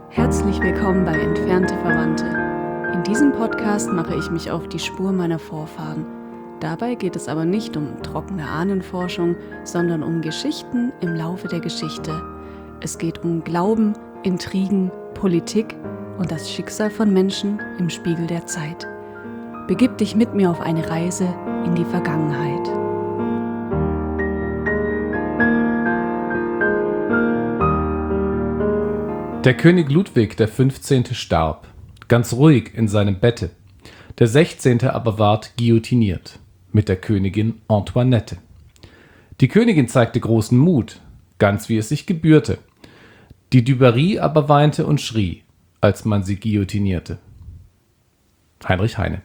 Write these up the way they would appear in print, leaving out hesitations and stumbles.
Herzlich willkommen bei Entfernte Verwandte. In diesem Podcast mache ich mich auf die Spur meiner Vorfahren. Dabei geht es aber nicht um trockene Ahnenforschung, sondern um Geschichten im Laufe der Geschichte. Es geht um Glauben, Intrigen, Politik und das Schicksal von Menschen im Spiegel der Zeit. Begib dich mit mir auf eine Reise in die Vergangenheit. Der König Ludwig XV. Starb, ganz ruhig in seinem Bette. Der 16. aber ward guillotiniert, mit der Königin Antoinette. Die Königin zeigte großen Mut, ganz wie es sich gebührte. Die Dubarry aber weinte und schrie, als man sie guillotinierte. Heinrich Heine.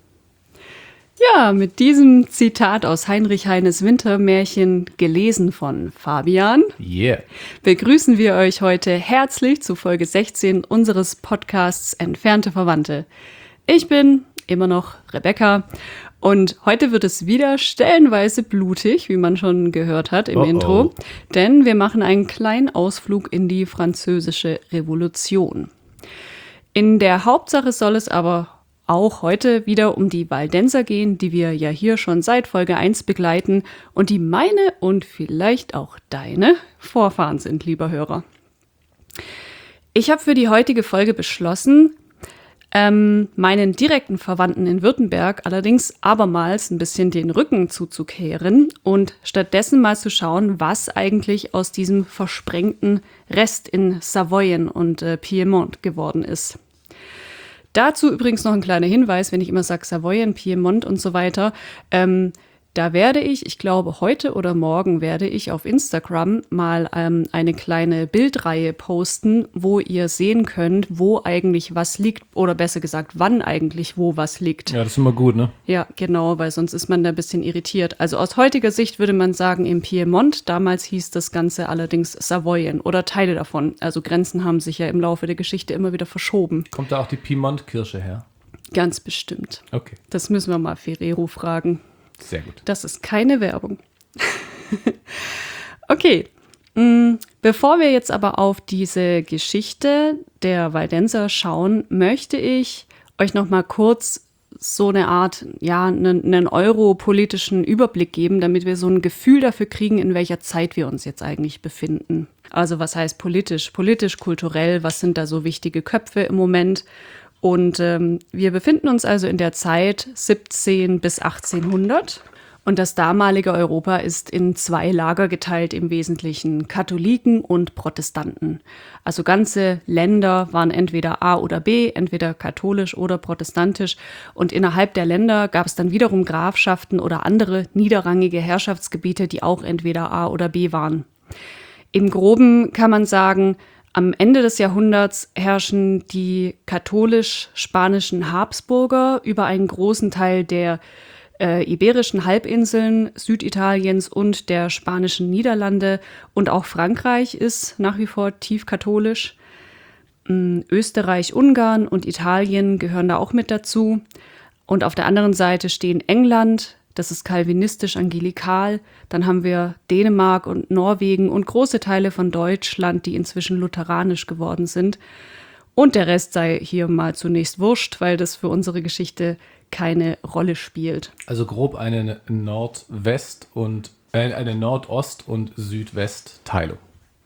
Ja, mit diesem Zitat aus Heinrich Heines Wintermärchen, gelesen von Fabian, begrüßen wir euch heute herzlich zu Folge 16 unseres Podcasts Entfernte Verwandte. Ich bin immer noch Rebecca und heute wird es wieder stellenweise blutig, wie man schon gehört hat im Intro, denn wir machen einen kleinen Ausflug in die Französische Revolution. In der Hauptsache soll es aber auch heute wieder um die Waldenser gehen, die wir ja hier schon seit Folge 1 begleiten und die meine und vielleicht auch deine Vorfahren sind, lieber Hörer. Ich habe für die heutige Folge beschlossen, meinen direkten Verwandten in Württemberg allerdings abermals ein bisschen den Rücken zuzukehren und stattdessen mal zu schauen, was eigentlich aus diesem versprengten Rest in Savoyen und Piemont geworden ist. Dazu übrigens noch ein kleiner Hinweis, wenn ich immer sage Savoyen, Piemont und so weiter. Da werde ich glaube heute oder morgen werde ich auf Instagram mal eine kleine Bildreihe posten, wo ihr sehen könnt, wo eigentlich was liegt oder besser gesagt, wann eigentlich wo was liegt. Ja, das ist immer gut, ne? Ja, genau, weil sonst ist man da ein bisschen irritiert. Also aus heutiger Sicht würde man sagen im Piemont, damals hieß das Ganze allerdings Savoyen oder Teile davon. Also Grenzen haben sich ja im Laufe der Geschichte immer wieder verschoben. Kommt da auch die Piemont-Kirsche her? Ganz bestimmt. Okay. Das müssen wir mal Ferrero fragen. Sehr gut. Das ist keine Werbung. Okay, bevor wir jetzt aber auf diese Geschichte der Waldenser schauen, möchte ich euch noch mal kurz so eine Art, einen europolitischen Überblick geben, damit wir so ein Gefühl dafür kriegen, in welcher Zeit wir uns jetzt eigentlich befinden. Also was heißt politisch? Politisch, kulturell, was sind da so wichtige Köpfe im Moment? Und wir befinden uns also in der Zeit 17 bis 1800 und das damalige Europa ist in zwei Lager geteilt, im Wesentlichen Katholiken und Protestanten. Also ganze Länder waren entweder A oder B, entweder katholisch oder protestantisch und innerhalb der Länder gab es dann wiederum Grafschaften oder andere niederrangige Herrschaftsgebiete, die auch entweder A oder B waren. Im Groben kann man sagen, am Ende des Jahrhunderts herrschen die katholisch-spanischen Habsburger über einen großen Teil der iberischen Halbinseln, Süditaliens und der spanischen Niederlande. Und auch Frankreich ist nach wie vor tief katholisch. Österreich, Ungarn und Italien gehören da auch mit dazu. Und auf der anderen Seite stehen England, das ist kalvinistisch-angelikal. Dann haben wir Dänemark und Norwegen und große Teile von Deutschland, die inzwischen lutheranisch geworden sind. Und der Rest sei hier mal zunächst wurscht, weil das für unsere Geschichte keine Rolle spielt. Also grob eine Nordwest- und eine Nordost- und Südwest-Teilung.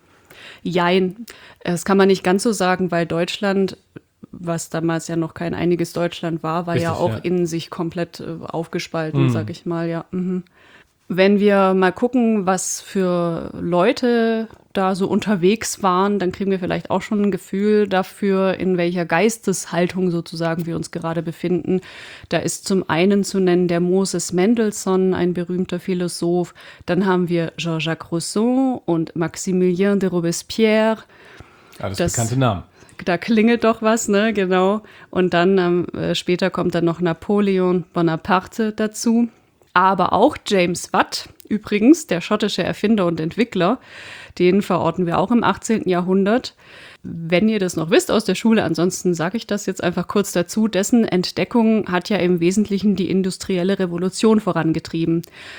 Jein, das kann man nicht ganz so sagen, weil Deutschland, was damals ja noch kein einiges Deutschland war, war richtig, ja auch in sich komplett aufgespalten, sag ich mal, ja. Wenn wir mal gucken, was für Leute da so unterwegs waren, dann kriegen wir vielleicht auch schon ein Gefühl dafür, in welcher Geisteshaltung sozusagen wir uns gerade befinden. Da ist zum einen zu nennen der Moses Mendelssohn, ein berühmter Philosoph. Dann haben wir Jean-Jacques Rousseau und Maximilien de Robespierre. Alles bekannte Namen. Da klingelt doch was, ne, genau. Und dann später kommt dann noch Napoleon Bonaparte dazu. Aber auch James Watt, übrigens, der schottische Erfinder und Entwickler, den verorten wir auch im 18. Jahrhundert. Wenn ihr das noch wisst aus der Schule, ansonsten sage ich das jetzt einfach kurz dazu, dessen Entdeckung hat ja im Wesentlichen die industrielle Revolution vorangetrieben.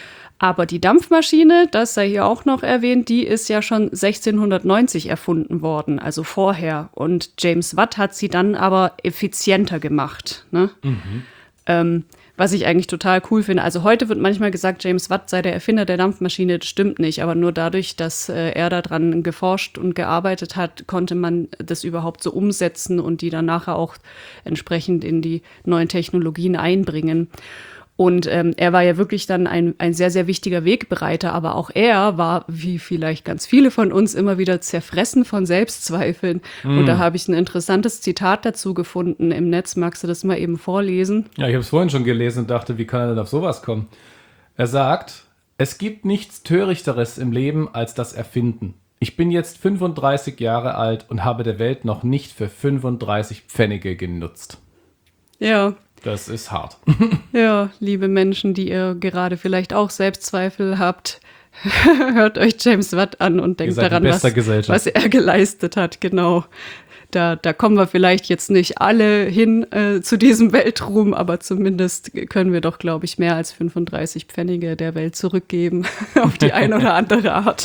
Aber die Dampfmaschine, das sei hier auch noch erwähnt, die ist ja schon 1690 erfunden worden, also vorher. Und James Watt hat sie dann aber effizienter gemacht, ne? Was ich eigentlich total cool finde. Also heute wird manchmal gesagt, James Watt sei der Erfinder der Dampfmaschine. Das stimmt nicht, aber nur dadurch, dass er daran geforscht und gearbeitet hat, konnte man das überhaupt so umsetzen und die dann nachher auch entsprechend in die neuen Technologien einbringen. Und er war ja wirklich dann ein sehr, sehr wichtiger Wegbereiter, aber auch er war, wie vielleicht ganz viele von uns, immer wieder zerfressen von Selbstzweifeln. Und da habe ich ein interessantes Zitat dazu gefunden im Netz. Magst du das mal eben vorlesen? Ja, ich habe es vorhin schon gelesen und dachte, wie kann er denn auf sowas kommen? Er sagt, es gibt nichts Törichteres im Leben als das Erfinden. Ich bin jetzt 35 Jahre alt und habe der Welt noch nicht für 35 Pfennige genutzt. Ja. Das ist hart. Ja, liebe Menschen, die ihr gerade vielleicht auch Selbstzweifel habt, hört euch James Watt an und denkt daran, was er geleistet hat. Genau. Da kommen wir vielleicht jetzt nicht alle hin zu diesem Weltruhm, aber zumindest können wir doch, glaube ich, mehr als 35 Pfennige der Welt zurückgeben, auf die eine oder andere Art.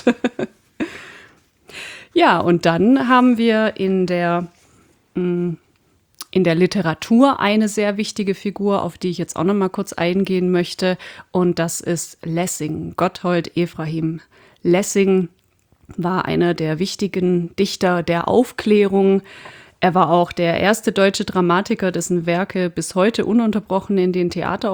Ja, und dann haben wir in der Literatur eine sehr wichtige Figur, auf die ich jetzt auch noch mal kurz eingehen möchte. Und das ist Lessing, Gotthold Ephraim. Lessing war einer der wichtigen Dichter der Aufklärung. Er war auch der erste deutsche Dramatiker, dessen Werke bis heute ununterbrochen im Theater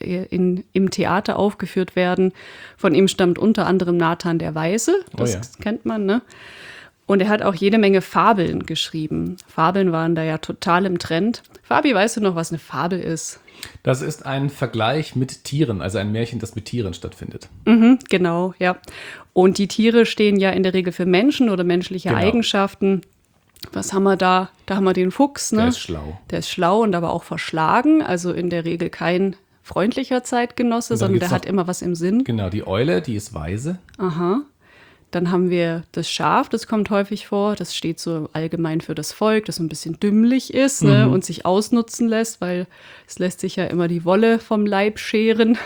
aufgeführt werden. Von ihm stammt unter anderem Nathan der Weise, das kennt man, ne? Und er hat auch jede Menge Fabeln geschrieben. Fabeln waren da ja total im Trend. Fabi, weißt du noch, was eine Fabel ist? Das ist ein Vergleich mit Tieren, also ein Märchen, das mit Tieren stattfindet. Genau, ja. Und die Tiere stehen ja in der Regel für Menschen oder menschliche Eigenschaften. Was haben wir da? Da haben wir den Fuchs, ne? Der ist schlau. Der ist schlau und aber auch verschlagen. Also in der Regel kein freundlicher Zeitgenosse, sondern der hat immer was im Sinn. Genau, die Eule, die ist weise. Aha. Dann haben wir das Schaf, das kommt häufig vor. Das steht so allgemein für das Volk, das so ein bisschen dümmlich ist, ne, und sich ausnutzen lässt, weil es lässt sich ja immer die Wolle vom Leib scheren.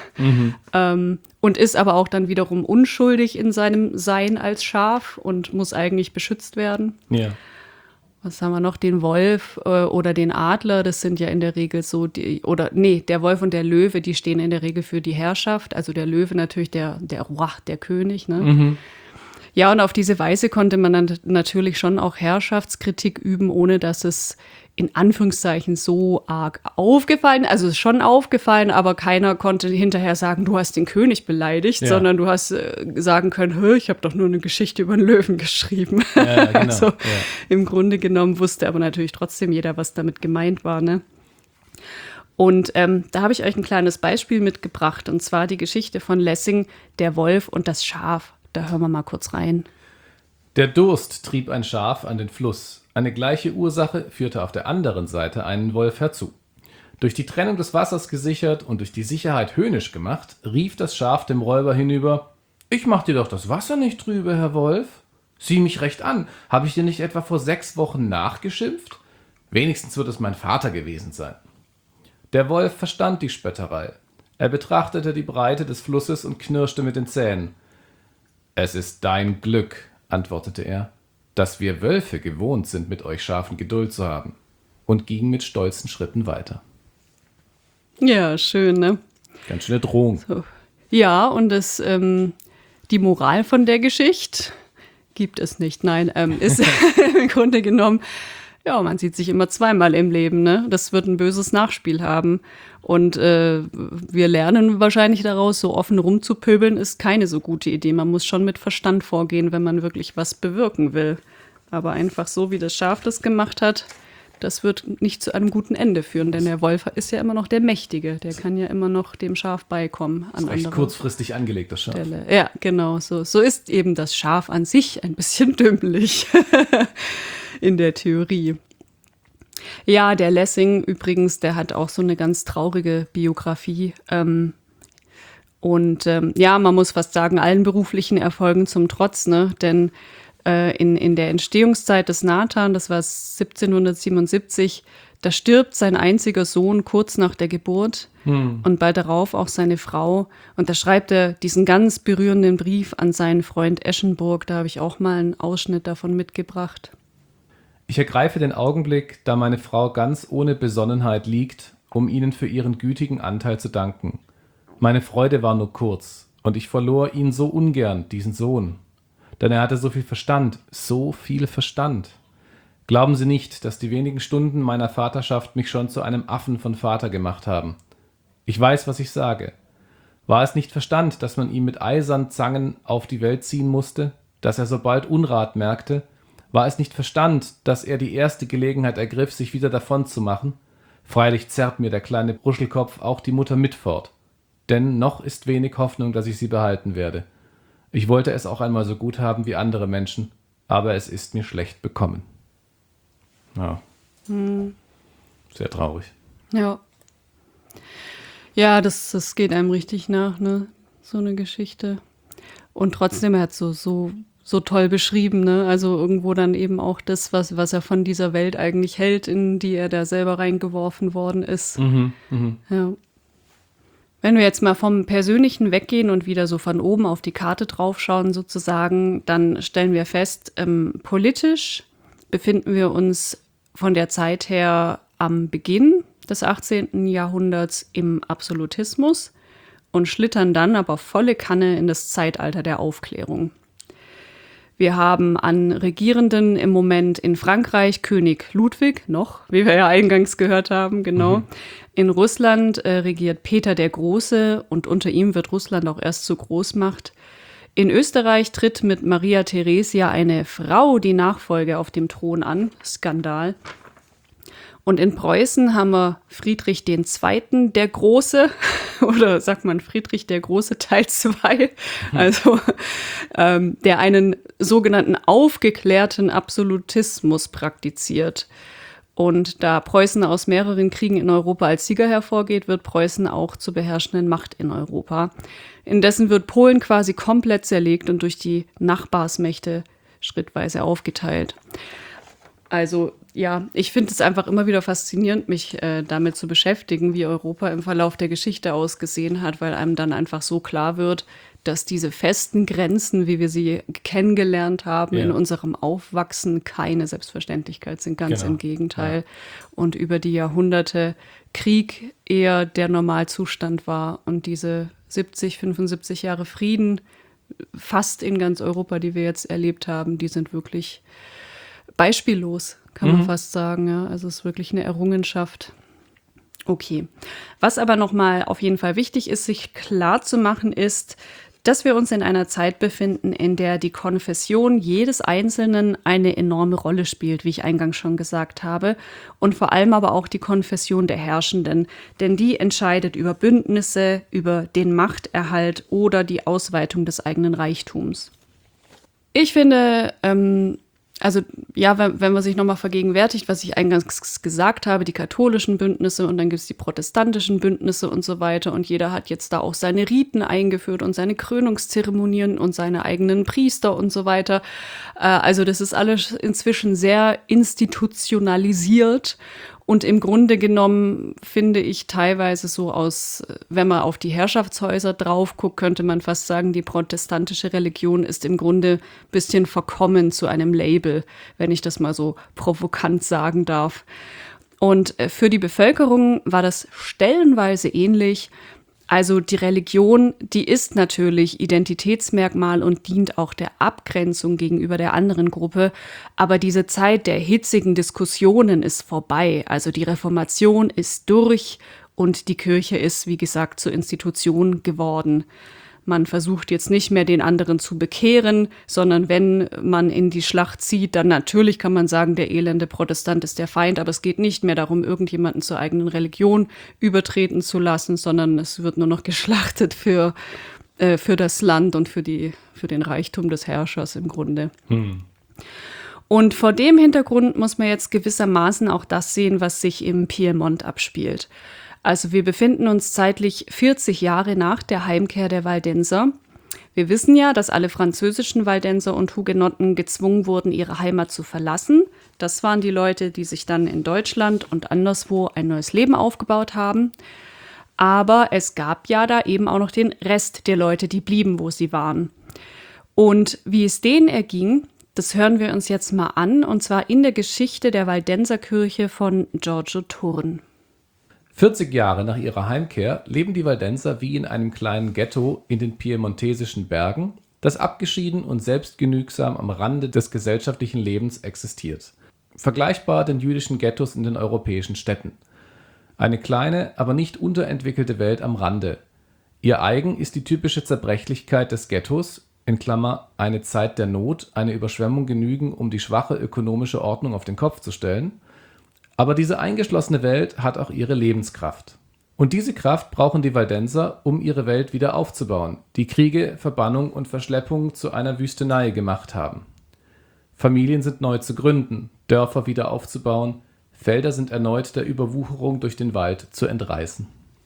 Und ist aber auch dann wiederum unschuldig in seinem Sein als Schaf und muss eigentlich beschützt werden. Ja. Was haben wir noch? Den Wolf oder den Adler, das sind ja in der Regel so, der Wolf und der Löwe, die stehen in der Regel für die Herrschaft. Also der Löwe natürlich der Roi, der König, ne? Ja, und auf diese Weise konnte man dann natürlich schon auch Herrschaftskritik üben, ohne dass es in Anführungszeichen so arg aufgefallen, also es ist schon aufgefallen, aber keiner konnte hinterher sagen, du hast den König beleidigt, sondern du hast sagen können, ich habe doch nur eine Geschichte über einen Löwen geschrieben. Ja, genau. Also im Grunde genommen wusste aber natürlich trotzdem jeder, was damit gemeint war, ne? Und da habe ich euch ein kleines Beispiel mitgebracht, und zwar die Geschichte von Lessing, der Wolf und das Schaf. Da hören wir mal kurz rein. Der Durst trieb ein Schaf an den Fluss. Eine gleiche Ursache führte auf der anderen Seite einen Wolf herzu. Durch die Trennung des Wassers gesichert und durch die Sicherheit höhnisch gemacht, rief das Schaf dem Räuber hinüber: Ich mach dir doch das Wasser nicht trübe, Herr Wolf. Sieh mich recht an. Habe ich dir nicht etwa vor 6 Wochen nachgeschimpft? Wenigstens wird es mein Vater gewesen sein. Der Wolf verstand die Spötterei. Er betrachtete die Breite des Flusses und knirschte mit den Zähnen. Es ist dein Glück, antwortete er, dass wir Wölfe gewohnt sind, mit euch Schafen Geduld zu haben, und ging mit stolzen Schritten weiter. Ja, schön, ne? Ganz schöne Drohung. So. Ja, und die Moral von der Geschichte gibt es nicht. Nein, ist im Grunde genommen, ja, man sieht sich immer zweimal im Leben, ne? Das wird ein böses Nachspiel haben. Und wir lernen wahrscheinlich daraus, so offen rumzupöbeln ist keine so gute Idee. Man muss schon mit Verstand vorgehen, wenn man wirklich was bewirken will. Aber einfach so, wie das Schaf das gemacht hat, das wird nicht zu einem guten Ende führen. Denn der Wolf ist ja immer noch der Mächtige. Der kann ja immer noch dem Schaf beikommen. Das ist recht kurzfristig angelegt, das Schaf. Stelle. Ja, genau. So ist eben das Schaf an sich ein bisschen dümmlich in der Theorie. Ja, der Lessing übrigens, der hat auch so eine ganz traurige Biografie. Man muss fast sagen, allen beruflichen Erfolgen zum Trotz, ne? Denn in der Entstehungszeit des Nathan, das war 1777, da stirbt sein einziger Sohn kurz nach der Geburt und bald darauf auch seine Frau. Und da schreibt er diesen ganz berührenden Brief an seinen Freund Eschenburg. Da habe ich auch mal einen Ausschnitt davon mitgebracht. Ich ergreife den Augenblick, da meine Frau ganz ohne Besonnenheit liegt, um Ihnen für Ihren gütigen Anteil zu danken. Meine Freude war nur kurz, und ich verlor ihn so ungern, diesen Sohn. Denn er hatte so viel Verstand, so viel Verstand. Glauben Sie nicht, dass die wenigen Stunden meiner Vaterschaft mich schon zu einem Affen von Vater gemacht haben. Ich weiß, was ich sage. War es nicht Verstand, dass man ihn mit eisernen Zangen auf die Welt ziehen musste, dass er sobald Unrat merkte? War es nicht Verstand, dass er die erste Gelegenheit ergriff, sich wieder davon zu machen? Freilich zerrt mir der kleine Bruschelkopf auch die Mutter mit fort. Denn noch ist wenig Hoffnung, dass ich sie behalten werde. Ich wollte es auch einmal so gut haben wie andere Menschen, aber es ist mir schlecht bekommen. Ja. Sehr traurig. Ja. Ja, das geht einem richtig nach, ne? So eine Geschichte. Und trotzdem, er hat so toll beschrieben, ne? Also irgendwo dann eben auch das, was er von dieser Welt eigentlich hält, in die er da selber reingeworfen worden ist. Ja. Wenn wir jetzt mal vom Persönlichen weggehen und wieder so von oben auf die Karte draufschauen sozusagen, dann stellen wir fest, politisch befinden wir uns von der Zeit her am Beginn des 18. Jahrhunderts im Absolutismus und schlittern dann aber volle Kanne in das Zeitalter der Aufklärung. Wir haben an Regierenden im Moment in Frankreich König Ludwig, noch, wie wir ja eingangs gehört haben, genau. In Russland regiert Peter der Große und unter ihm wird Russland auch erst zur Großmacht. In Österreich tritt mit Maria Theresia eine Frau die Nachfolge auf dem Thron an. Skandal. Und in Preußen haben wir Friedrich II. Der Große, oder sagt man Friedrich der Große Teil 2, also der einen sogenannten aufgeklärten Absolutismus praktiziert. Und da Preußen aus mehreren Kriegen in Europa als Sieger hervorgeht, wird Preußen auch zur beherrschenden Macht in Europa. Indessen wird Polen quasi komplett zerlegt und durch die Nachbarsmächte schrittweise aufgeteilt. Also ja, ich finde es einfach immer wieder faszinierend, mich damit zu beschäftigen, wie Europa im Verlauf der Geschichte ausgesehen hat, weil einem dann einfach so klar wird, dass diese festen Grenzen, wie wir sie kennengelernt haben, in unserem Aufwachsen keine Selbstverständlichkeit sind, ganz im Gegenteil. Ja. Und über die Jahrhunderte Krieg eher der Normalzustand war und diese 70, 75 Jahre Frieden fast in ganz Europa, die wir jetzt erlebt haben, die sind wirklich beispiellos, kann man fast sagen. Ja. Also es ist wirklich eine Errungenschaft. Okay. Was aber nochmal auf jeden Fall wichtig ist, sich klar zu machen, ist, dass wir uns in einer Zeit befinden, in der die Konfession jedes Einzelnen eine enorme Rolle spielt, wie ich eingangs schon gesagt habe, und vor allem aber auch die Konfession der Herrschenden, denn die entscheidet über Bündnisse, über den Machterhalt oder die Ausweitung des eigenen Reichtums. Ich finde, also ja, wenn man sich nochmal vergegenwärtigt, was ich eingangs gesagt habe, die katholischen Bündnisse und dann gibt es die protestantischen Bündnisse und so weiter und jeder hat jetzt da auch seine Riten eingeführt und seine Krönungszeremonien und seine eigenen Priester und so weiter. Also das ist alles inzwischen sehr institutionalisiert und im Grunde genommen finde ich teilweise so aus, wenn man auf die Herrschaftshäuser drauf guckt, könnte man fast sagen, die protestantische Religion ist im Grunde ein bisschen verkommen zu einem Label, wenn ich das mal so provokant sagen darf. Und für die Bevölkerung war das stellenweise ähnlich. Also die Religion, die ist natürlich Identitätsmerkmal und dient auch der Abgrenzung gegenüber der anderen Gruppe. Aber diese Zeit der hitzigen Diskussionen ist vorbei. Also die Reformation ist durch und die Kirche ist, wie gesagt, zur Institution geworden. Man versucht jetzt nicht mehr, den anderen zu bekehren, sondern wenn man in die Schlacht zieht, dann natürlich kann man sagen, der elende Protestant ist der Feind, aber es geht nicht mehr darum, irgendjemanden zur eigenen Religion übertreten zu lassen, sondern es wird nur noch geschlachtet für das Land und für den Reichtum des Herrschers im Grunde. Und vor dem Hintergrund muss man jetzt gewissermaßen auch das sehen, was sich im Piemont abspielt. Also wir befinden uns zeitlich 40 Jahre nach der Heimkehr der Waldenser. Wir wissen ja, dass alle französischen Waldenser und Hugenotten gezwungen wurden, ihre Heimat zu verlassen. Das waren die Leute, die sich dann in Deutschland und anderswo ein neues Leben aufgebaut haben. Aber es gab ja da eben auch noch den Rest der Leute, die blieben, wo sie waren. Und wie es denen erging, das hören wir uns jetzt mal an, und zwar in der Geschichte der Waldenserkirche von Giorgio Thurn. 40 Jahre nach ihrer Heimkehr leben die Waldenser wie in einem kleinen Ghetto in den piemontesischen Bergen, das abgeschieden und selbstgenügsam am Rande des gesellschaftlichen Lebens existiert. Vergleichbar den jüdischen Ghettos in den europäischen Städten. Eine kleine, aber nicht unterentwickelte Welt am Rande. Ihr eigen ist die typische Zerbrechlichkeit des Ghettos, in Klammer, eine Zeit der Not, eine Überschwemmung genügen, um die schwache ökonomische Ordnung auf den Kopf zu stellen. Aber diese eingeschlossene Welt hat auch ihre Lebenskraft. Und diese Kraft brauchen die Waldenser, um ihre Welt wieder aufzubauen, die Kriege, Verbannung und Verschleppung zu einer Wüstenei gemacht haben. Familien sind neu zu gründen, Dörfer wieder aufzubauen, Felder sind erneut der Überwucherung durch den Wald zu entreißen.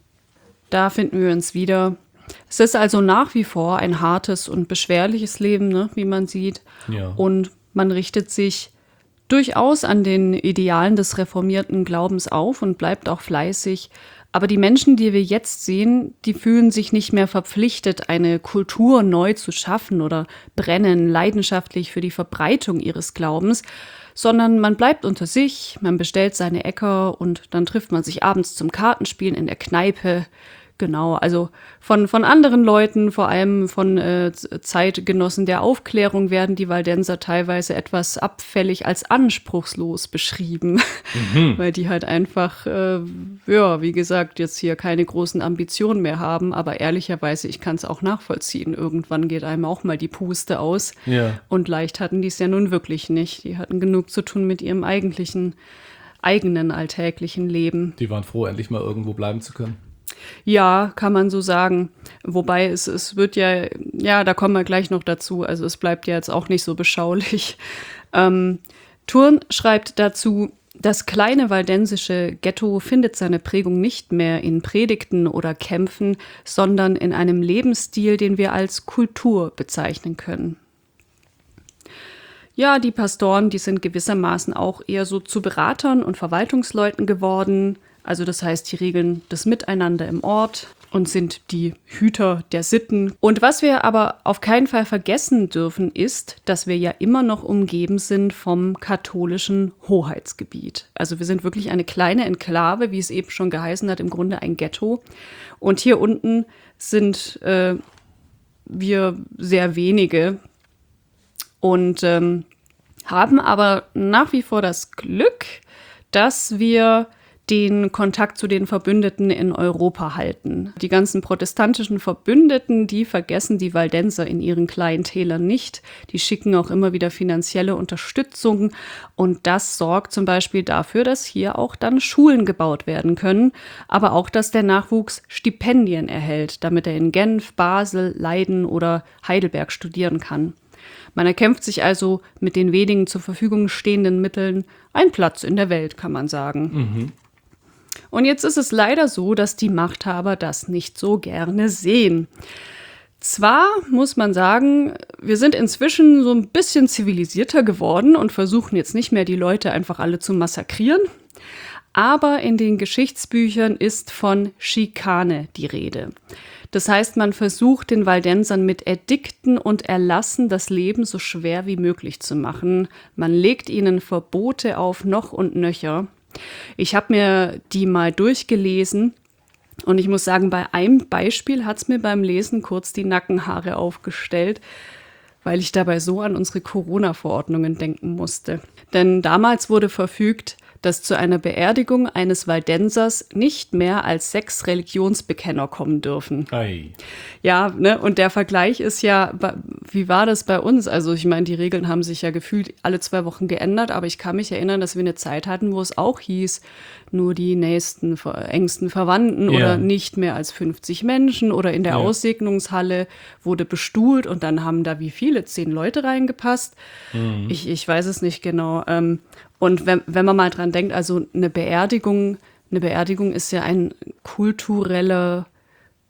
Da finden wir uns wieder. Es ist also nach wie vor ein hartes und beschwerliches Leben, ne, wie man sieht. Ja. Und man richtet sich durchaus an den Idealen des reformierten Glaubens auf und bleibt auch fleißig. Aber die Menschen, die wir jetzt sehen, die fühlen sich nicht mehr verpflichtet, eine Kultur neu zu schaffen oder brennen leidenschaftlich für die Verbreitung ihres Glaubens, sondern man bleibt unter sich, man bestellt seine Äcker und dann trifft man sich abends zum Kartenspielen in der Kneipe. Genau, also von anderen Leuten, vor allem von Zeitgenossen der Aufklärung, werden die Waldenser teilweise etwas abfällig als anspruchslos beschrieben, weil die halt einfach, wie gesagt, jetzt hier keine großen Ambitionen mehr haben. Aber ehrlicherweise, ich kann es auch nachvollziehen. Irgendwann geht einem auch mal die Puste aus. Ja. Und leicht hatten die es ja nun wirklich nicht. Die hatten genug zu tun mit ihrem eigenen alltäglichen Leben. Die waren froh, endlich mal irgendwo bleiben zu können. Ja, kann man so sagen. Wobei es wird ja, da kommen wir gleich noch dazu. Also es bleibt ja jetzt auch nicht so beschaulich. Thurn schreibt dazu, das kleine waldensische Ghetto findet seine Prägung nicht mehr in Predigten oder Kämpfen, sondern in einem Lebensstil, den wir als Kultur bezeichnen können. Ja, die Pastoren, die sind gewissermaßen auch eher so zu Beratern und Verwaltungsleuten geworden. Also das heißt, die regeln das Miteinander im Ort und sind die Hüter der Sitten. Und was wir aber auf keinen Fall vergessen dürfen, ist, dass wir ja immer noch umgeben sind vom katholischen Hoheitsgebiet. Also wir sind wirklich eine kleine Enklave, wie es eben schon geheißen hat, im Grunde ein Ghetto. Und hier unten sind wir sehr wenige und haben aber nach wie vor das Glück, dass wir den Kontakt zu den Verbündeten in Europa halten. Die ganzen protestantischen Verbündeten, die vergessen die Waldenser in ihren kleinen Tälern nicht. Die schicken auch immer wieder finanzielle Unterstützung. Und das sorgt zum Beispiel dafür, dass hier auch dann Schulen gebaut werden können. Aber auch, dass der Nachwuchs Stipendien erhält, damit er in Genf, Basel, Leiden oder Heidelberg studieren kann. Man erkämpft sich also mit den wenigen zur Verfügung stehenden Mitteln einen Platz in der Welt, kann man sagen. Und jetzt ist es leider so, dass die Machthaber das nicht so gerne sehen. Zwar muss man sagen, wir sind inzwischen so ein bisschen zivilisierter geworden und versuchen jetzt nicht mehr, die Leute einfach alle zu massakrieren. Aber in den Geschichtsbüchern ist von Schikane die Rede. Das heißt, man versucht den Waldensern mit Edikten und Erlassen das Leben so schwer wie möglich zu machen. Man legt ihnen Verbote auf, noch und nöcher. Ich habe mir die mal durchgelesen und ich muss sagen, bei einem Beispiel hat es mir beim Lesen kurz die Nackenhaare aufgestellt, weil ich dabei so an unsere Corona-Verordnungen denken musste. Denn damals wurde verfügt, dass zu einer Beerdigung eines Waldensers nicht mehr als 6 Religionsbekenner kommen dürfen. Ei. Ja, ne, und der Vergleich ist ja, wie war das bei uns? Also ich meine, die Regeln haben sich ja gefühlt alle 2 Wochen geändert, aber ich kann mich erinnern, dass wir eine Zeit hatten, wo es auch hieß, nur die nächsten, engsten Verwandten oder nicht mehr als 50 Menschen oder in der Aussegnungshalle wurde bestuhlt und dann haben da wie viele, 10 Leute reingepasst. Ich weiß es nicht genau. Und wenn man mal dran denkt, also eine Beerdigung ist ja ein kultureller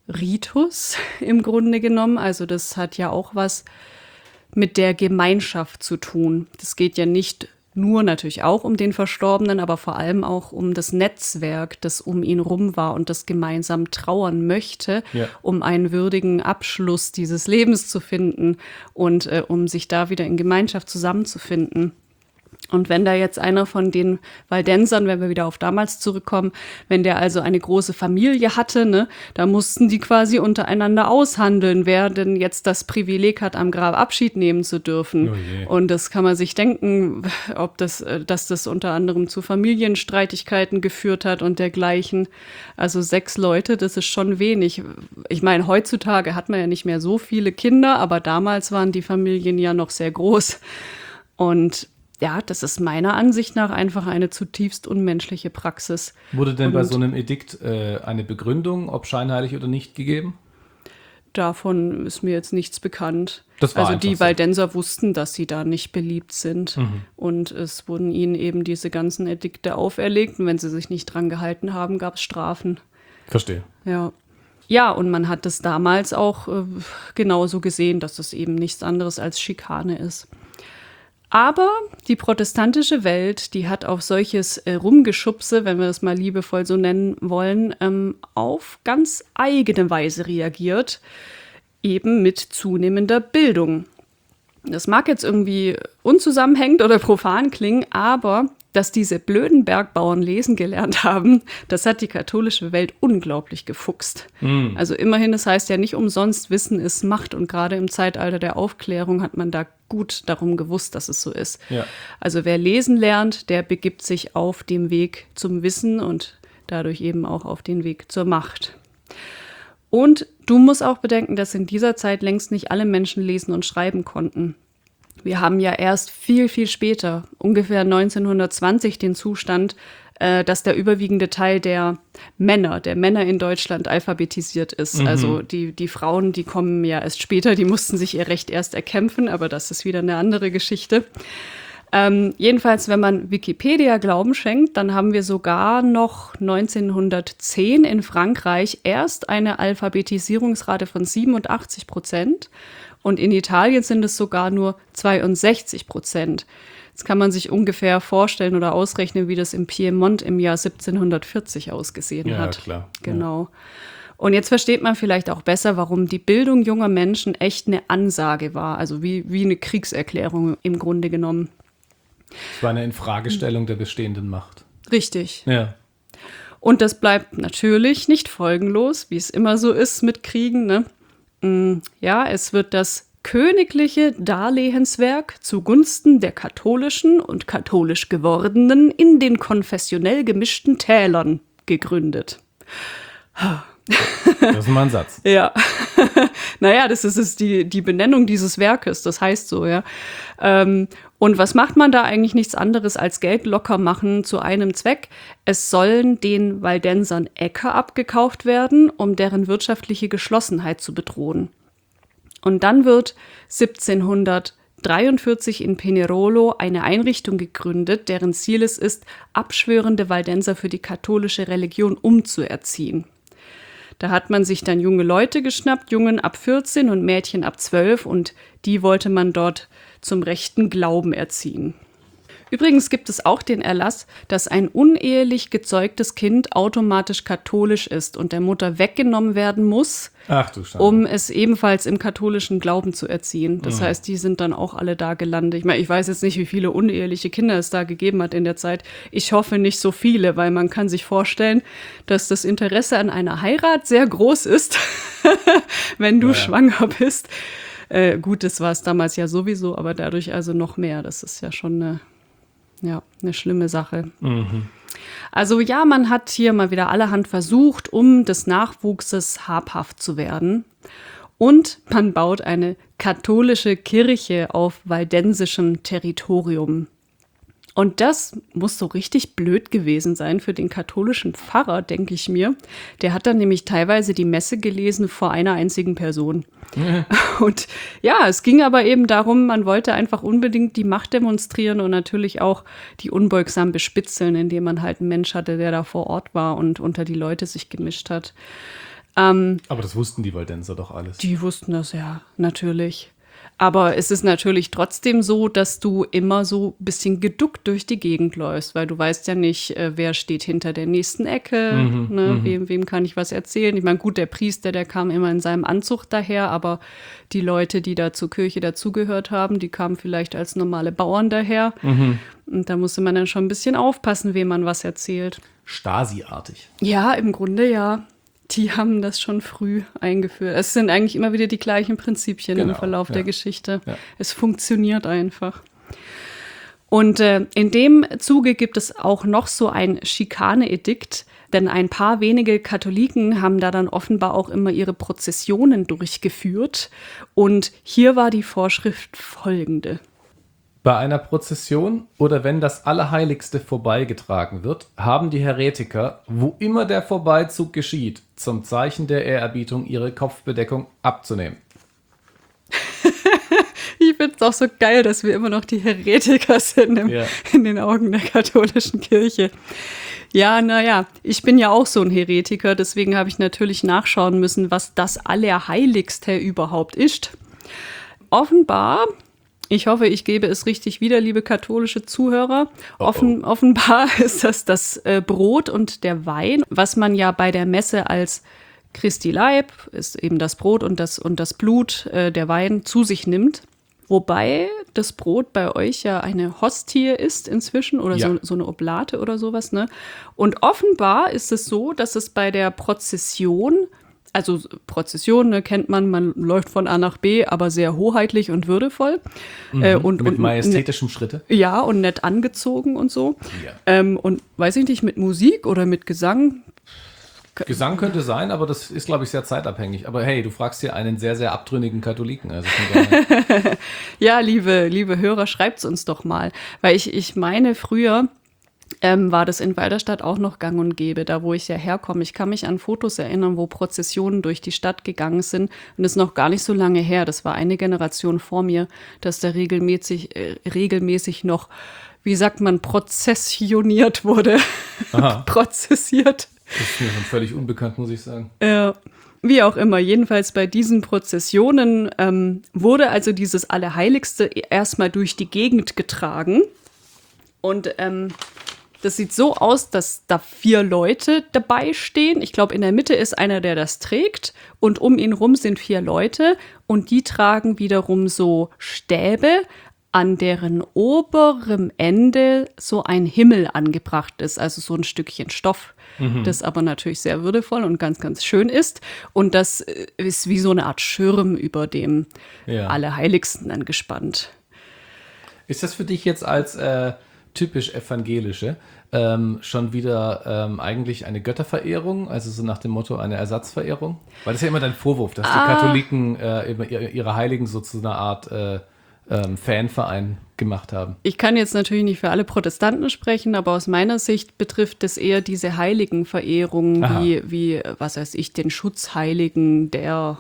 Ritus im Grunde genommen. Also das hat ja auch was mit der Gemeinschaft zu tun. Das geht ja nicht nur natürlich auch um den Verstorbenen, aber vor allem auch um das Netzwerk, das um ihn rum war und das gemeinsam trauern möchte, um einen würdigen Abschluss dieses Lebens zu finden und um sich da wieder in Gemeinschaft zusammenzufinden. Und wenn da jetzt einer von den Waldensern, wenn wir wieder auf damals zurückkommen, wenn der also eine große Familie hatte, ne, da mussten die quasi untereinander aushandeln, wer denn jetzt das Privileg hat, am Grab Abschied nehmen zu dürfen. Und das kann man sich denken, ob dass das unter anderem zu Familienstreitigkeiten geführt hat und dergleichen. Also 6 Leute, das ist schon wenig. Ich meine, heutzutage hat man ja nicht mehr so viele Kinder, aber damals waren die Familien ja noch sehr groß. Und ja, das ist meiner Ansicht nach einfach eine zutiefst unmenschliche Praxis. Wurde denn bei so einem Edikt eine Begründung, ob scheinheilig oder nicht, gegeben? Davon ist mir jetzt nichts bekannt. Das war also die einfach so. Waldenser wussten, dass sie da nicht beliebt sind. Und es wurden ihnen eben diese ganzen Edikte auferlegt. Und wenn sie sich nicht dran gehalten haben, gab es Strafen. Verstehe. Ja. Ja, und man hat es damals auch genauso gesehen, dass es eben nichts anderes als Schikane ist. Aber die protestantische Welt, die hat auf solches Rumgeschubse, wenn wir das mal liebevoll so nennen wollen, auf ganz eigene Weise reagiert, eben mit zunehmender Bildung. Das mag jetzt irgendwie unzusammenhängend oder profan klingen, aber dass diese blöden Bergbauern lesen gelernt haben, das hat die katholische Welt unglaublich gefuchst. Also immerhin, das heißt ja nicht umsonst, Wissen ist Macht. Und gerade im Zeitalter der Aufklärung hat man da gut darum gewusst, dass es so ist. Ja. Also wer lesen lernt, der begibt sich auf dem Weg zum Wissen und dadurch eben auch auf den Weg zur Macht. Und du musst auch bedenken, dass in dieser Zeit längst nicht alle Menschen lesen und schreiben konnten. Wir haben ja erst viel, viel später, ungefähr 1920, den Zustand, dass der überwiegende Teil der Männer in Deutschland alphabetisiert ist. Also die Frauen, die kommen ja erst später, die mussten sich ihr Recht erst erkämpfen, aber das ist wieder eine andere Geschichte. Jedenfalls, wenn man Wikipedia Glauben schenkt, dann haben wir sogar noch 1910 in Frankreich erst eine Alphabetisierungsrate von 87%. Und in Italien sind es sogar nur 62%. Jetzt kann man sich ungefähr vorstellen oder ausrechnen, wie das im Piemont im Jahr 1740 ausgesehen hat. Ja, klar. Genau. Und jetzt versteht man vielleicht auch besser, warum die Bildung junger Menschen echt eine Ansage war. Also wie eine Kriegserklärung im Grunde genommen. Es war eine Infragestellung der bestehenden Macht. Richtig. Ja. Und das bleibt natürlich nicht folgenlos, wie es immer so ist mit Kriegen, ne? Ja, es wird das königliche Darlehenswerk zugunsten der katholischen und katholisch gewordenen in den konfessionell gemischten Tälern gegründet. Das ist mal ein Satz. Ja, naja, das ist die Benennung dieses Werkes, das heißt so, ja. Und was macht man da eigentlich nichts anderes als Geld locker machen zu einem Zweck? Es sollen den Waldensern Äcker abgekauft werden, um deren wirtschaftliche Geschlossenheit zu bedrohen. Und dann wird 1743 in Pinerolo eine Einrichtung gegründet, deren Ziel es ist, abschwörende Waldenser für die katholische Religion umzuerziehen. Da hat man sich dann junge Leute geschnappt, Jungen ab 14 und Mädchen ab 12, und die wollte man dort zum rechten Glauben erziehen. Übrigens gibt es auch den Erlass, dass ein unehelich gezeugtes Kind automatisch katholisch ist und der Mutter weggenommen werden muss, Ach du Schande. um es ebenfalls im katholischen Glauben zu erziehen. Das heißt, die sind dann auch alle da gelandet. Ich meine, ich weiß jetzt nicht, wie viele uneheliche Kinder es da gegeben hat in der Zeit. Ich hoffe nicht so viele, weil man kann sich vorstellen, dass das Interesse an einer Heirat sehr groß ist, wenn du schwanger bist. Gut, das war es damals ja sowieso, aber dadurch also noch mehr. Das ist ja schon eine schlimme Sache. Also ja, man hat hier mal wieder allerhand versucht, um des Nachwuchses habhaft zu werden. Und man baut eine katholische Kirche auf waldensischem Territorium. Und das muss so richtig blöd gewesen sein für den katholischen Pfarrer, denke ich mir. Der hat dann nämlich teilweise die Messe gelesen vor einer einzigen Person. Ja. Und ja, es ging aber eben darum, man wollte einfach unbedingt die Macht demonstrieren und natürlich auch die unbeugsam bespitzeln, indem man halt einen Mensch hatte, der da vor Ort war und unter die Leute sich gemischt hat. Aber das wussten die Waldenser doch alles. Die wussten das ja, natürlich. Aber es ist natürlich trotzdem so, dass du immer so ein bisschen geduckt durch die Gegend läufst, weil du weißt ja nicht, wer steht hinter der nächsten Ecke, wem kann ich was erzählen. Ich meine, gut, der Priester, der kam immer in seinem Anzug daher, aber die Leute, die da zur Kirche dazugehört haben, die kamen vielleicht als normale Bauern daher. Und da musste man dann schon ein bisschen aufpassen, wem man was erzählt. Stasi-artig. Ja, im Grunde ja. Die haben das schon früh eingeführt. Es sind eigentlich immer wieder die gleichen Prinzipien im Verlauf der Geschichte. Ja. Es funktioniert einfach. Und in dem Zuge gibt es auch noch so ein Schikane-Edikt, denn ein paar wenige Katholiken haben da dann offenbar auch immer ihre Prozessionen durchgeführt. Und hier war die Vorschrift folgende. Bei einer Prozession oder wenn das Allerheiligste vorbeigetragen wird, haben die Heretiker, wo immer der Vorbeizug geschieht, zum Zeichen der Ehrerbietung ihre Kopfbedeckung abzunehmen. Ich finde es auch so geil, dass wir immer noch die Heretiker sind in den Augen der katholischen Kirche. Ja, naja, ich bin ja auch so ein Heretiker, deswegen habe ich natürlich nachschauen müssen, was das Allerheiligste überhaupt ist. Offenbar... Ich hoffe, ich gebe es richtig wieder, liebe katholische Zuhörer. Offenbar ist das Brot und der Wein, was man ja bei der Messe als Christi Leib, ist eben das Brot und das Blut, der Wein, zu sich nimmt. Wobei das Brot bei euch ja eine Hostie ist inzwischen oder so eine Oblate oder sowas, ne? Und offenbar ist es so, dass es bei der Prozession, also Prozession, ne, kennt man läuft von A nach B, aber sehr hoheitlich und würdevoll. Und mit majestätischem Schritte. Ja, und nett angezogen und so. Ja. Und weiß ich nicht, mit Musik oder mit Gesang. Gesang könnte sein, aber das ist, glaube ich, sehr zeitabhängig. Aber hey, du fragst hier einen sehr, sehr abtrünnigen Katholiken. Also ja, liebe Hörer, schreibt's uns doch mal. Weil ich meine, früher war das in Walderstadt auch noch gang und gäbe, da wo ich ja herkomme. Ich kann mich an Fotos erinnern, wo Prozessionen durch die Stadt gegangen sind. Und das ist noch gar nicht so lange her. Das war eine Generation vor mir, dass da regelmäßig noch, wie sagt man, prozessioniert wurde. Prozessiert. Das ist mir schon völlig unbekannt, muss ich sagen. Wie auch immer, jedenfalls bei diesen Prozessionen wurde also dieses Allerheiligste erstmal durch die Gegend getragen. Und das sieht so aus, dass da 4 Leute dabei stehen. Ich glaube, in der Mitte ist einer, der das trägt. Und um ihn rum sind 4 Leute. Und die tragen wiederum so Stäbe, an deren oberem Ende so ein Himmel angebracht ist. Also so ein Stückchen Stoff, das aber natürlich sehr würdevoll und ganz, ganz schön ist. Und das ist wie so eine Art Schirm über dem Allerheiligsten dann gespannt. Ist das für dich jetzt als typisch evangelische schon wieder eigentlich eine Götterverehrung, also so nach dem Motto eine Ersatzverehrung? Weil das ist ja immer dein Vorwurf, dass die Katholiken ihre Heiligen so zu einer Art Fanverein gemacht haben. Ich kann jetzt natürlich nicht für alle Protestanten sprechen, aber aus meiner Sicht betrifft es eher diese Heiligenverehrung, wie, was weiß ich, den Schutzheiligen der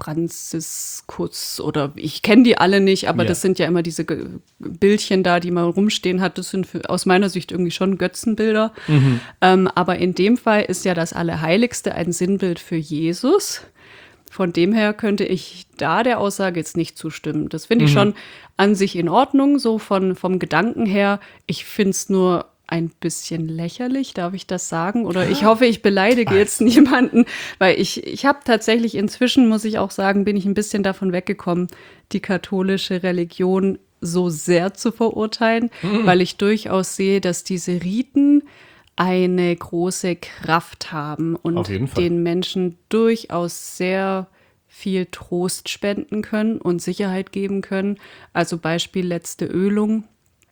Franziskus oder ich kenne die alle nicht, aber das sind ja immer diese Bildchen da, die man rumstehen hat. Das sind aus meiner Sicht irgendwie schon Götzenbilder. Aber in dem Fall ist ja das Allerheiligste ein Sinnbild für Jesus. Von dem her könnte ich da der Aussage jetzt nicht zustimmen. Das finde ich schon an sich in Ordnung, so vom Gedanken her. Ich finde es nur ein bisschen lächerlich, darf ich das sagen? Oder ich hoffe, ich beleidige jetzt niemanden, weil ich habe tatsächlich inzwischen, muss ich auch sagen, bin ich ein bisschen davon weggekommen, die katholische Religion so sehr zu verurteilen, weil ich durchaus sehe, dass diese Riten eine große Kraft haben und den Menschen durchaus sehr viel Trost spenden können und Sicherheit geben können. Also Beispiel letzte Ölung.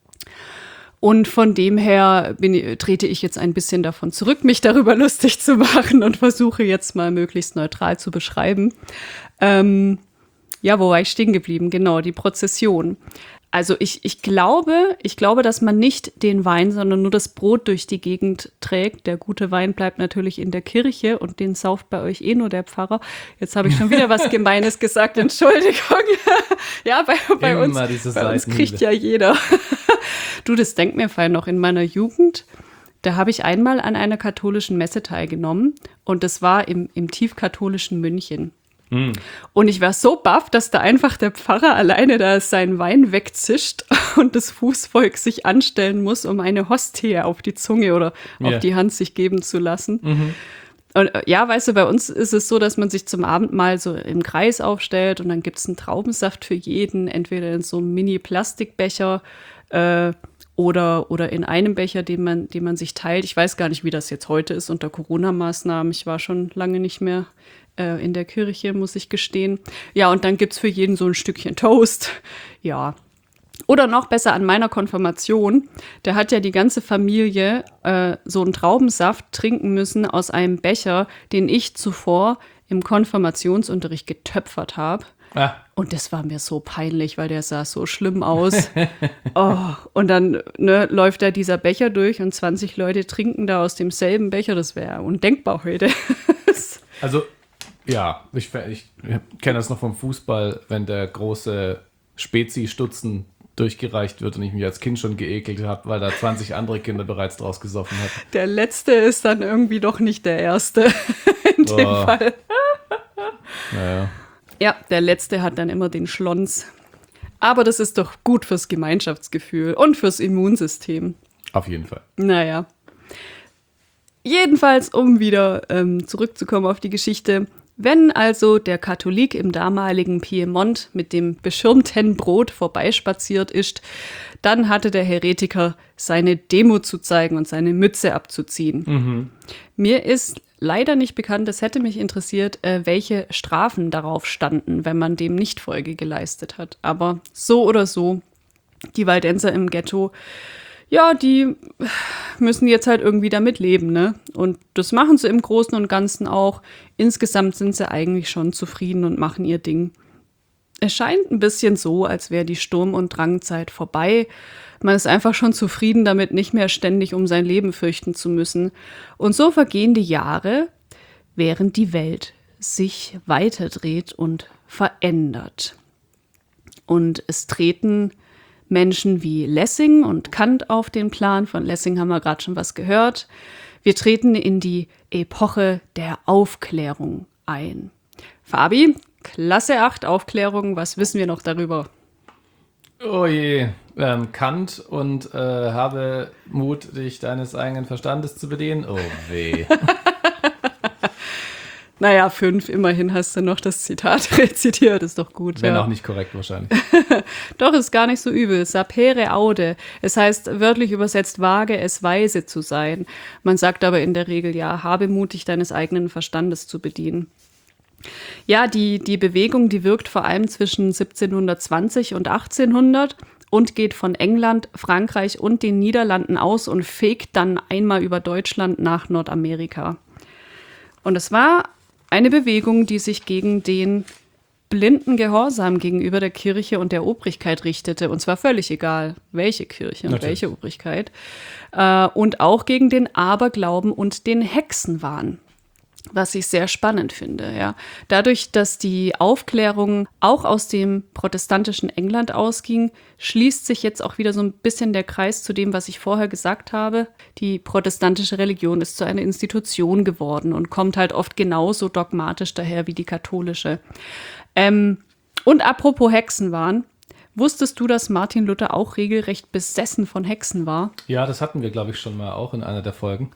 Und von dem her trete ich jetzt ein bisschen davon zurück, mich darüber lustig zu machen und versuche jetzt mal möglichst neutral zu beschreiben. Wo war ich stehen geblieben? Genau, die Prozession. Also ich glaube, dass man nicht den Wein, sondern nur das Brot durch die Gegend trägt. Der gute Wein bleibt natürlich in der Kirche und den sauft bei euch nur der Pfarrer. Jetzt habe ich schon wieder was Gemeines gesagt, Entschuldigung. Ja, bei uns kriegt ja jeder. Du, das Denkmierfall noch in meiner Jugend. Da habe ich einmal an einer katholischen Messe teilgenommen und das war im tiefkatholischen München. Und ich war so baff, dass da einfach der Pfarrer alleine da seinen Wein wegzischt und das Fußvolk sich anstellen muss, um eine Hostie auf die Zunge oder auf die Hand sich geben zu lassen. Und ja, weißt du, bei uns ist es so, dass man sich zum Abendmahl so im Kreis aufstellt und dann gibt es einen Traubensaft für jeden, entweder in so einem Mini-Plastikbecher oder in einem Becher, den man sich teilt. Ich weiß gar nicht, wie das jetzt heute ist unter Corona-Maßnahmen. Ich war schon lange nicht mehr in der Kirche, muss ich gestehen. Ja, und dann gibt es für jeden so ein Stückchen Toast. Ja. Oder noch besser an meiner Konfirmation, da hat ja die ganze Familie so einen Traubensaft trinken müssen aus einem Becher, den ich zuvor im Konfirmationsunterricht getöpfert habe. Ah. Und das war mir so peinlich, weil der sah so schlimm aus. Und dann läuft da dieser Becher durch und 20 Leute trinken da aus demselben Becher. Das wäre undenkbar heute. Also, ja, ich kenne das noch vom Fußball, wenn der große Spezi-Stutzen durchgereicht wird und ich mich als Kind schon geekelt habe, weil da 20 andere Kinder bereits draus gesoffen hatten. Der Letzte ist dann irgendwie doch nicht der Erste in dem Fall. Naja. Ja, der Letzte hat dann immer den Schlons. Aber das ist doch gut fürs Gemeinschaftsgefühl und fürs Immunsystem. Auf jeden Fall. Naja. Jedenfalls, um wieder zurückzukommen auf die Geschichte. Wenn also der Katholik im damaligen Piemont mit dem beschirmten Brot vorbeispaziert ist, dann hatte der Heretiker seine Demo zu zeigen und seine Mütze abzuziehen. Mir ist leider nicht bekannt, es hätte mich interessiert, welche Strafen darauf standen, wenn man dem nicht Folge geleistet hat. Aber so oder so, die Waldenser im Ghetto, ja, die müssen jetzt halt irgendwie damit leben, ne? Und das machen sie im Großen und Ganzen auch. Insgesamt sind sie eigentlich schon zufrieden und machen ihr Ding. Es scheint ein bisschen so, als wäre die Sturm- und Drangzeit vorbei. Man ist einfach schon zufrieden damit, nicht mehr ständig um sein Leben fürchten zu müssen. Und so vergehen die Jahre, während die Welt sich weiterdreht und verändert. Und es treten Menschen wie Lessing und Kant auf den Plan. Von Lessing haben wir gerade schon was gehört. Wir treten in die Epoche der Aufklärung ein. Fabi, Klasse 8 Aufklärung, was wissen wir noch darüber? Oh je, Kant und habe Mut, dich deines eigenen Verstandes zu bedienen. Oh weh. Naja, 5, immerhin hast du noch das Zitat rezitiert, ist doch gut. Wenn ja. auch nicht korrekt wahrscheinlich. Doch, ist gar nicht so übel. Sapere aude. Es heißt wörtlich übersetzt, wage es weise zu sein. Man sagt aber in der Regel, ja, habe mutig deines eigenen Verstandes zu bedienen. Ja, die Bewegung, die wirkt vor allem zwischen 1720 und 1800 und geht von England, Frankreich und den Niederlanden aus und fegt dann einmal über Deutschland nach Nordamerika. Und es war eine Bewegung, die sich gegen den blinden Gehorsam gegenüber der Kirche und der Obrigkeit richtete. Und zwar völlig egal, welche Kirche und Natürlich. welche Obrigkeit. Und auch gegen den Aberglauben und den Hexenwahn. Was ich sehr spannend finde, ja. Dadurch, dass die Aufklärung auch aus dem protestantischen England ausging, schließt sich jetzt auch wieder so ein bisschen der Kreis zu dem, was ich vorher gesagt habe. Die protestantische Religion ist zu einer Institution geworden und kommt halt oft genauso dogmatisch daher wie die katholische. Und apropos Hexenwahn, wusstest du, dass Martin Luther auch regelrecht besessen von Hexen war? Ja, das hatten wir, glaube ich, schon mal auch in einer der Folgen.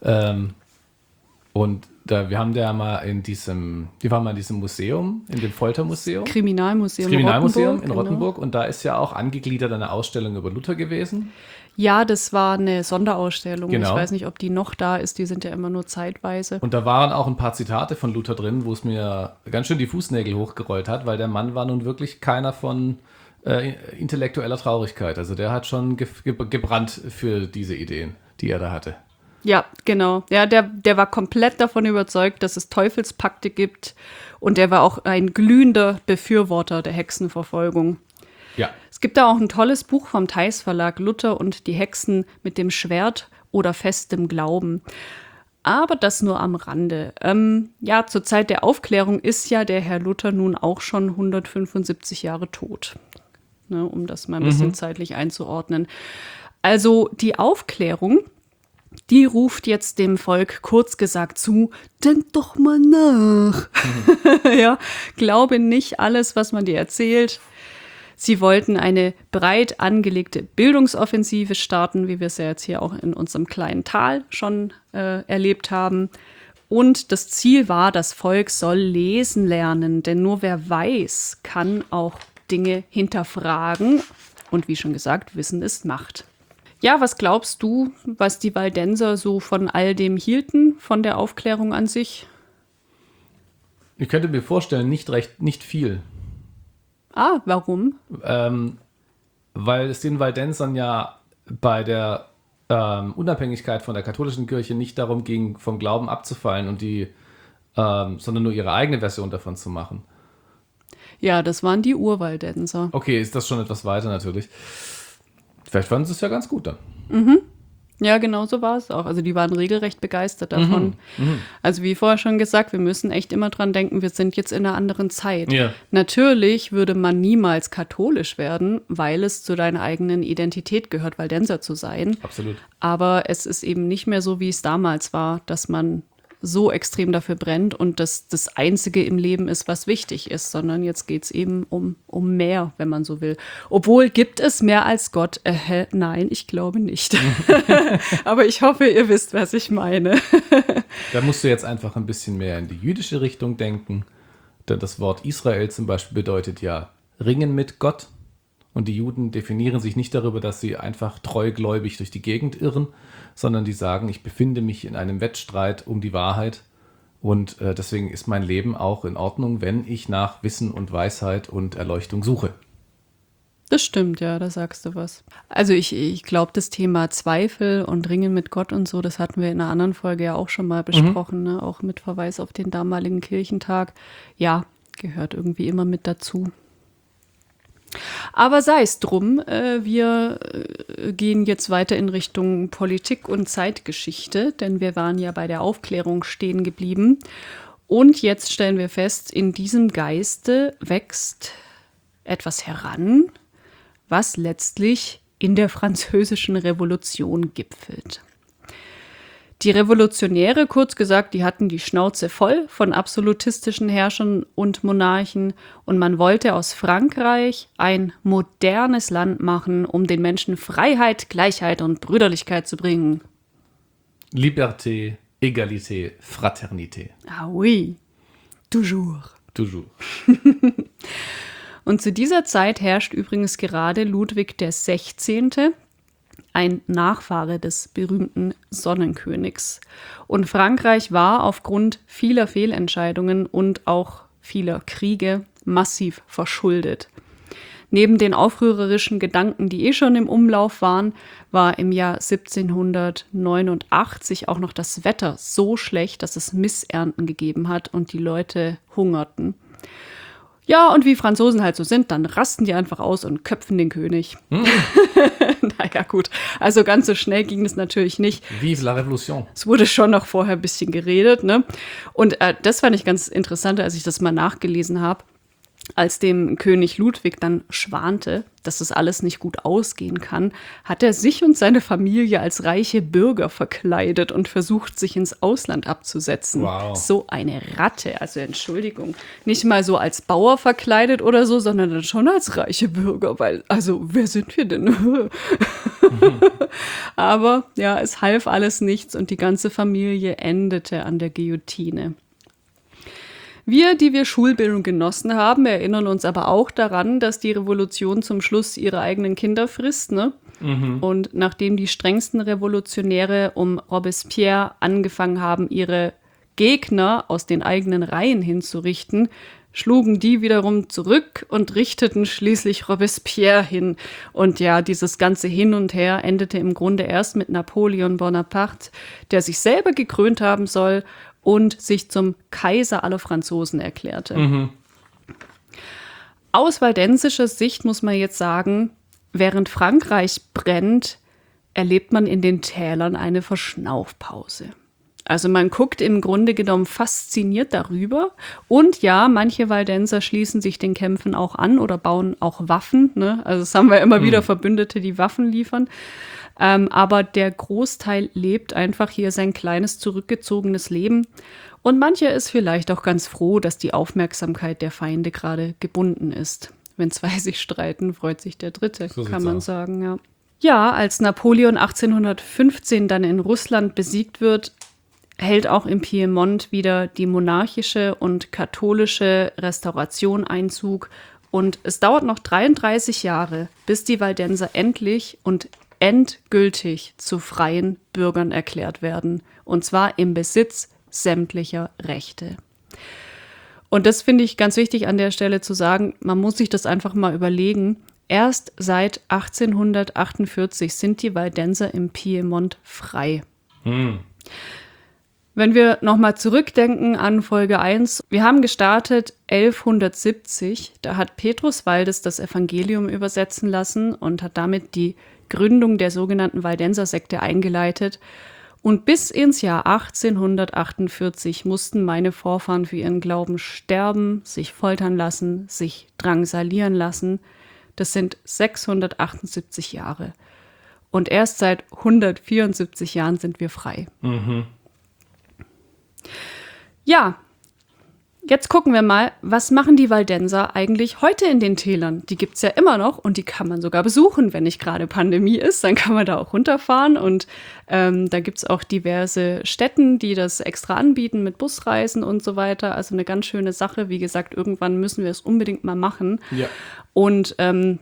Und wir haben ja mal wir waren mal in diesem Museum, in dem Foltermuseum. Kriminalmuseum in Rottenburg. Und da ist ja auch angegliedert eine Ausstellung über Luther gewesen. Ja, das war eine Sonderausstellung. Genau. Ich weiß nicht, ob die noch da ist. Die sind ja immer nur zeitweise. Und da waren auch ein paar Zitate von Luther drin, wo es mir ganz schön die Fußnägel hochgerollt hat, weil der Mann war nun wirklich keiner von intellektueller Traurigkeit. Also der hat schon gebrannt für diese Ideen, die er da hatte. Ja, genau. Ja, der war komplett davon überzeugt, dass es Teufelspakte gibt. Und der war auch ein glühender Befürworter der Hexenverfolgung. Ja. Es gibt da auch ein tolles Buch vom Theis Verlag, Luther und die Hexen mit dem Schwert oder festem Glauben. Aber das nur am Rande. Ja, zur Zeit der Aufklärung ist ja der Herr Luther nun auch schon 175 Jahre tot. Ne, um das mal ein bisschen zeitlich einzuordnen. Also die Aufklärung, die ruft jetzt dem Volk kurz gesagt zu, denk doch mal nach. Ja, glaube nicht alles, was man dir erzählt. Sie wollten eine breit angelegte Bildungsoffensive starten, wie wir es ja jetzt hier auch in unserem kleinen Tal schon erlebt haben. Und das Ziel war, das Volk soll lesen lernen, denn nur wer weiß, kann auch Dinge hinterfragen. Und wie schon gesagt, Wissen ist Macht. Ja, was glaubst du, was die Waldenser so von all dem hielten, von der Aufklärung an sich? Ich könnte mir vorstellen, nicht viel. Ah, warum? Weil es den Waldensern ja bei der Unabhängigkeit von der katholischen Kirche nicht darum ging, vom Glauben abzufallen und sondern nur ihre eigene Version davon zu machen. Ja, das waren die Urwaldenser. Okay, ist das schon etwas weiter natürlich. Vielleicht fanden sie es ja ganz gut dann. Ja, genau so war es auch. Also die waren regelrecht begeistert davon. Also wie vorher schon gesagt, wir müssen echt immer dran denken, wir sind jetzt in einer anderen Zeit. Ja. Natürlich würde man niemals katholisch werden, weil es zu deiner eigenen Identität gehört, Waldenser zu sein. Absolut. Aber es ist eben nicht mehr so, wie es damals war, dass man so extrem dafür brennt und das Einzige im Leben ist, was wichtig ist, sondern jetzt geht es eben um mehr, wenn man so will. Obwohl, gibt es mehr als Gott? Nein, ich glaube nicht. Aber ich hoffe, ihr wisst, was ich meine. Da musst du jetzt einfach ein bisschen mehr in die jüdische Richtung denken, denn das Wort Israel zum Beispiel bedeutet ja ringen mit Gott. Und die Juden definieren sich nicht darüber, dass sie einfach treugläubig durch die Gegend irren, sondern die sagen, ich befinde mich in einem Wettstreit um die Wahrheit und deswegen ist mein Leben auch in Ordnung, wenn ich nach Wissen und Weisheit und Erleuchtung suche. Das stimmt, ja, da sagst du was. Also ich glaube, das Thema Zweifel und Ringen mit Gott und so, das hatten wir in einer anderen Folge ja auch schon mal besprochen, ne? Auch mit Verweis auf den damaligen Kirchentag. Ja, gehört irgendwie immer mit dazu. Aber sei es drum, wir gehen jetzt weiter in Richtung Politik und Zeitgeschichte, denn wir waren ja bei der Aufklärung stehen geblieben. Und jetzt stellen wir fest, in diesem Geiste wächst etwas heran, was letztlich in der Französischen Revolution gipfelt. Die Revolutionäre, kurz gesagt, die hatten die Schnauze voll von absolutistischen Herrschern und Monarchen und man wollte aus Frankreich ein modernes Land machen, um den Menschen Freiheit, Gleichheit und Brüderlichkeit zu bringen. Liberté, Égalité, Fraternité. Ah oui, toujours. Toujours. Und zu dieser Zeit herrscht übrigens gerade Ludwig XVI., ein Nachfahre des berühmten Sonnenkönigs. Und Frankreich war aufgrund vieler Fehlentscheidungen und auch vieler Kriege massiv verschuldet. Neben den aufrührerischen Gedanken, die schon im Umlauf waren, war im Jahr 1789 auch noch das Wetter so schlecht, dass es Missernten gegeben hat und die Leute hungerten. Ja, und wie Franzosen halt so sind, dann rasten die einfach aus und köpfen den König. Naja, gut. Also ganz so schnell ging es natürlich nicht. Vive la Révolution. Es wurde schon noch vorher ein bisschen geredet, ne? Und das fand ich ganz interessant, als ich das mal nachgelesen habe. Als dem König Ludwig dann schwante, dass das alles nicht gut ausgehen kann, hat er sich und seine Familie als reiche Bürger verkleidet und versucht, sich ins Ausland abzusetzen. Wow. So eine Ratte, also Entschuldigung. Nicht mal so als Bauer verkleidet oder so, sondern dann schon als reiche Bürger, weil, also, wer sind wir denn? Aber ja, es half alles nichts und die ganze Familie endete an der Guillotine. Wir, die wir Schulbildung genossen haben, erinnern uns aber auch daran, dass die Revolution zum Schluss ihre eigenen Kinder frisst, ne? Und nachdem die strengsten Revolutionäre um Robespierre angefangen haben, ihre Gegner aus den eigenen Reihen hinzurichten, schlugen die wiederum zurück und richteten schließlich Robespierre hin. Und ja, dieses ganze Hin und Her endete im Grunde erst mit Napoleon Bonaparte, der sich selber gekrönt haben soll und sich zum Kaiser aller Franzosen erklärte. Aus waldensischer Sicht muss man jetzt sagen, während Frankreich brennt, erlebt man in den Tälern eine Verschnaufpause. Also man guckt im Grunde genommen fasziniert darüber. Und ja, manche Waldenser schließen sich den Kämpfen auch an oder bauen auch Waffen. Ne? Also das haben wir immer wieder Verbündete, die Waffen liefern. Aber der Großteil lebt einfach hier sein kleines, zurückgezogenes Leben. Und mancher ist vielleicht auch ganz froh, dass die Aufmerksamkeit der Feinde gerade gebunden ist. Wenn zwei sich streiten, freut sich der Dritte, so kann man sagen, ja. Ja, als Napoleon 1815 dann in Russland besiegt wird, hält auch im Piemont wieder die monarchische und katholische Restauration Einzug. Und es dauert noch 33 Jahre, bis die Waldenser endlich und endgültig zu freien Bürgern erklärt werden. Und zwar im Besitz sämtlicher Rechte. Und das finde ich ganz wichtig an der Stelle zu sagen, man muss sich das einfach mal überlegen. Erst seit 1848 sind die Waldenser im Piemont frei. Wenn wir nochmal zurückdenken an Folge 1, wir haben gestartet 1170, da hat Petrus Waldes das Evangelium übersetzen lassen und hat damit die Gründung der sogenannten Waldenser-Sekte eingeleitet. Und bis ins Jahr 1848 mussten meine Vorfahren für ihren Glauben sterben, sich foltern lassen, sich drangsalieren lassen. Das sind 678 Jahre. Und erst seit 174 Jahren sind wir frei. Ja, jetzt gucken wir mal, was machen die Waldenser eigentlich heute in den Tälern? Die gibt es ja immer noch und die kann man sogar besuchen, wenn nicht gerade Pandemie ist. Dann kann man da auch runterfahren und da gibt es auch diverse Stätten, die das extra anbieten mit Busreisen und so weiter. Also eine ganz schöne Sache. Wie gesagt, irgendwann müssen wir es unbedingt mal machen. Ja. Und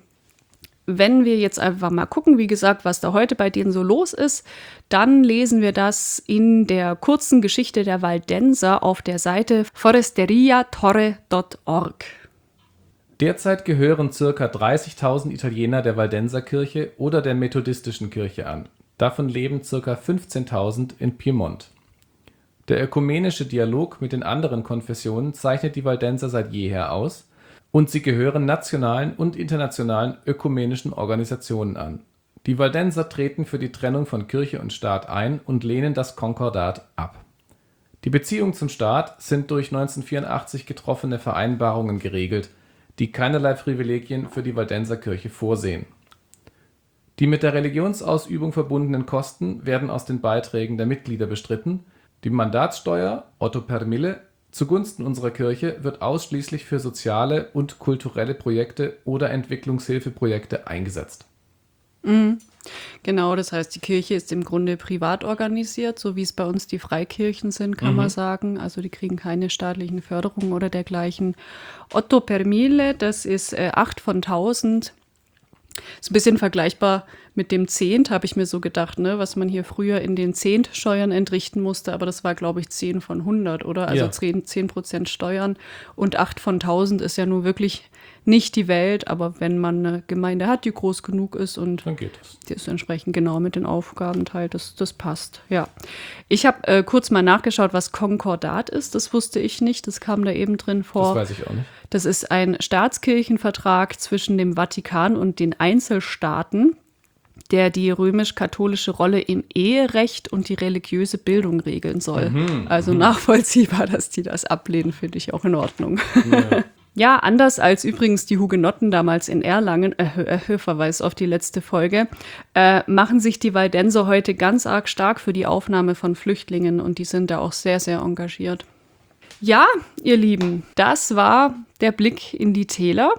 wenn wir jetzt einfach mal gucken, wie gesagt, was da heute bei denen so los ist, dann lesen wir das in der kurzen Geschichte der Waldenser auf der Seite foresteriatorre.org. Derzeit gehören ca. 30.000 Italiener der Waldenserkirche oder der methodistischen Kirche an. Davon leben ca. 15.000 in Piemont. Der ökumenische Dialog mit den anderen Konfessionen zeichnet die Waldenser seit jeher aus. Und sie gehören nationalen und internationalen ökumenischen Organisationen an. Die Waldenser treten für die Trennung von Kirche und Staat ein und lehnen das Konkordat ab. Die Beziehungen zum Staat sind durch 1984 getroffene Vereinbarungen geregelt, die keinerlei Privilegien für die Waldenserkirche vorsehen. Die mit der Religionsausübung verbundenen Kosten werden aus den Beiträgen der Mitglieder bestritten. Die Mandatssteuer, Otto per Mille, zugunsten unserer Kirche wird ausschließlich für soziale und kulturelle Projekte oder Entwicklungshilfeprojekte eingesetzt. Genau, das heißt, die Kirche ist im Grunde privat organisiert, so wie es bei uns die Freikirchen sind, kann man sagen. Also die kriegen keine staatlichen Förderungen oder dergleichen. Otto per Mille, das ist 8 von 1000. Ist ein bisschen vergleichbar mit dem Zehnt, habe ich mir so gedacht, ne, was man hier früher in den Zehntsteuern entrichten musste, aber das war, glaube ich, 10 von 100, oder? Also ja. 10% Steuern und 8 von 1000 ist ja nur wirklich nicht die Welt, aber wenn man eine Gemeinde hat, die groß genug ist und dann geht das. Die ist entsprechend genau mit den Aufgaben teilt, das passt, ja. Ich habe kurz mal nachgeschaut, was Konkordat ist, das wusste ich nicht, das kam da eben drin vor. Das weiß ich auch nicht. Das ist ein Staatskirchenvertrag zwischen dem Vatikan und den Einzelstaaten, der die römisch-katholische Rolle im Eherecht und die religiöse Bildung regeln soll. Also nachvollziehbar, dass die das ablehnen, finde ich auch in Ordnung. Ja. Ja, anders als übrigens die Hugenotten damals in Erlangen, Verweis auf die letzte Folge, machen sich die Waldenser heute ganz arg stark für die Aufnahme von Flüchtlingen und die sind da auch sehr, sehr engagiert. Ja, ihr Lieben, das war der Blick in die Täler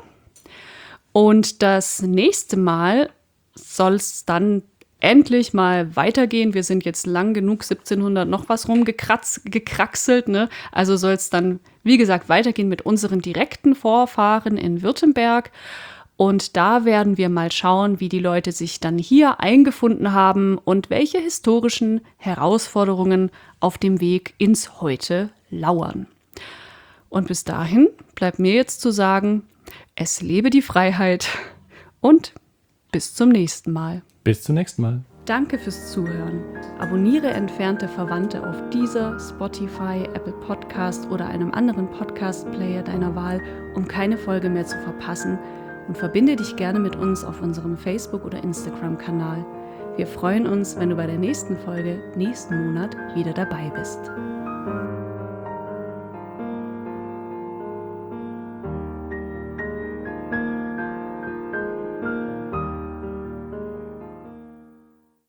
und das nächste Mal soll es dann endlich mal weitergehen. Wir sind jetzt lang genug 1700 noch was rumgekraxelt, ne? Also soll es dann, wie gesagt, weitergehen mit unseren direkten Vorfahren in Württemberg. Und da werden wir mal schauen, wie die Leute sich dann hier eingefunden haben und welche historischen Herausforderungen auf dem Weg ins Heute lauern. Und bis dahin bleibt mir jetzt zu sagen, es lebe die Freiheit und bis zum nächsten Mal. Bis zum nächsten Mal. Danke fürs Zuhören. Abonniere entfernte Verwandte auf Deezer, Spotify, Apple Podcast oder einem anderen Podcast-Player deiner Wahl, um keine Folge mehr zu verpassen und verbinde dich gerne mit uns auf unserem Facebook- oder Instagram-Kanal. Wir freuen uns, wenn du bei der nächsten Folge nächsten Monat wieder dabei bist.